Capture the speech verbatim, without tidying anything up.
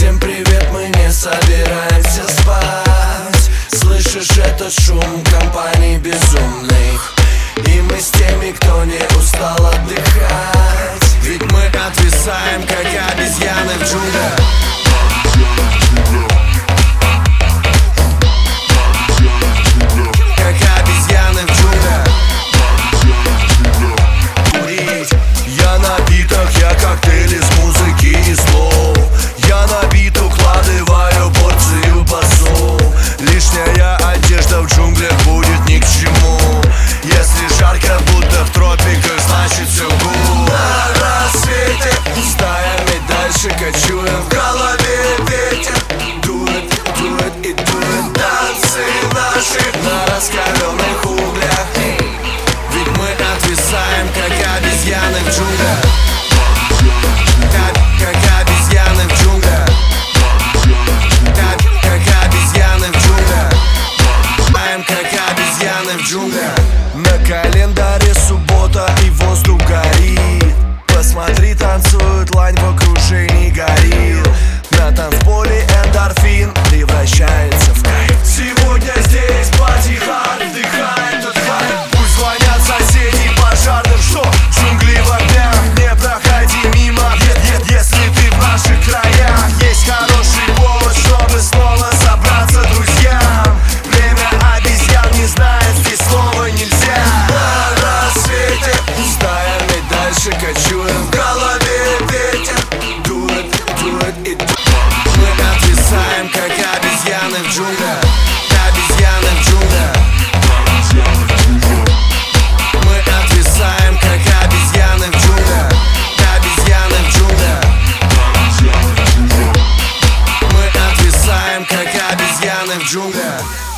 Всем привет, мы не собираемся спать. Слышишь этот шум компании безумных? И мы с теми, кто не устал отдыхать. Ведь мы отвисаем, как обезьяны в джунглях. Как обезьяны в джунглях. Курить. Я напиток, я коктейль из музыки и слов. Я на бит укладываю порцию посол. Лишняя одежда в джунглях будет ни к чему. Если жарко, будто в тропиках, значит все гуд. На рассвете стаями дальше кочуем. В голове ветер дует, дует и дует. Танцы наши на раскаленных углях. Ведь мы отвисаем, как обезьяны в джунглях. Как, как обезьяны в джунглях. Как, как обезьяны в джунглях. Как обезьяны в джунглях. На календаре суббота и воздух горит. Посмотри, танцует лань в окружении горилл. На танцполе эндорфин превращается в кайф. Сегодня здесь пати-хард, вдыхаем тот хайп. Пусть звонят соседи пожарным, что джунгли в огнях. Не проходи мимо, если ты в наших краях. Есть хороший повод, чтобы снова собраться друзьям. Время обезьян не знает, здесь слова нельзя. На рассвете стаями дальше кочуем. В голове ветер дует, дует и дует. Мы отвисаем, как обезьяны в джунглях. Обезьяны в джунглях. Мы отвисаем, как обезьяны в джунглях. Обезьяны в джунглях. Мы отвисаем, как обезьяны в джунглях.